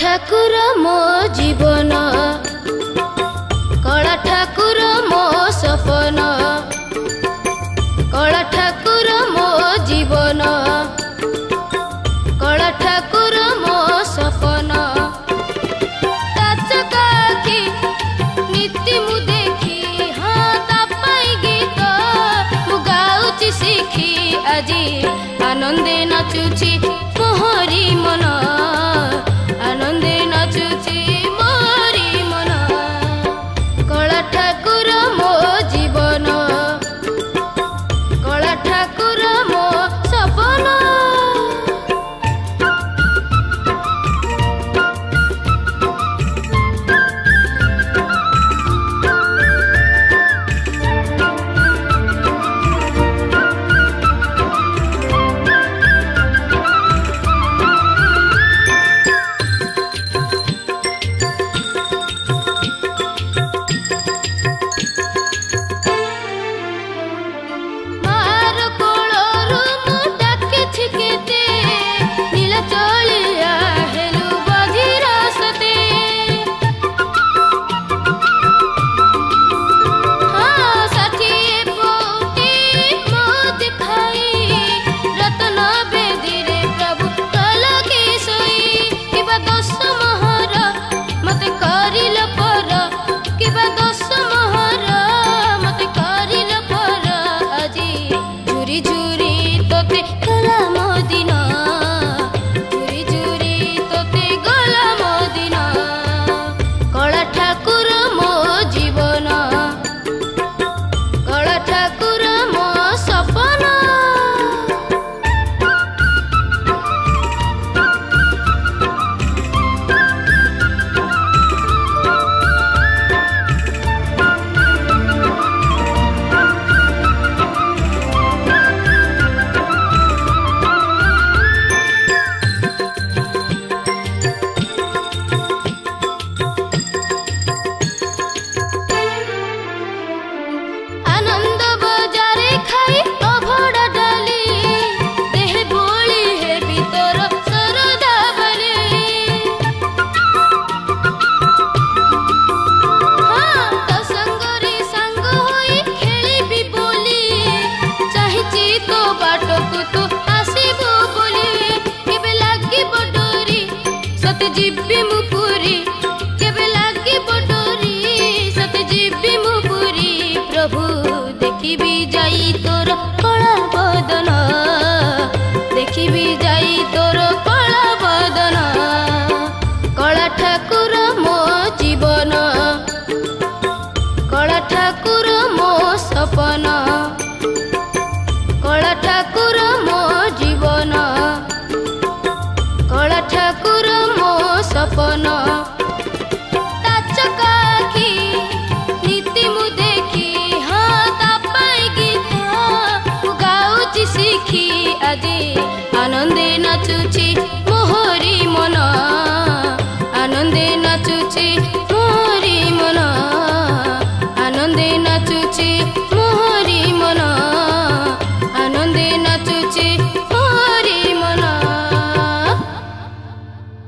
ठाकुर मो जीवन, कला ठाकुर मो सपन, कला ठाकुर मो जीवन, कला ठाकुर मो सपन। ताचकाखी नीति मु देखी, हाँ तापाई गीत मु गाउची शिखी, আজি आनंदे नाचुची मोहरी मन, आनंदे नाचुची मोहरी मन। कला ठाकुर मो जीवन, कला ठाकुर मो सपन। जीवी मु पुरी केबे लागी बडोरी, सत जीवी मु पुरी प्रभु देखी भी जाई तोर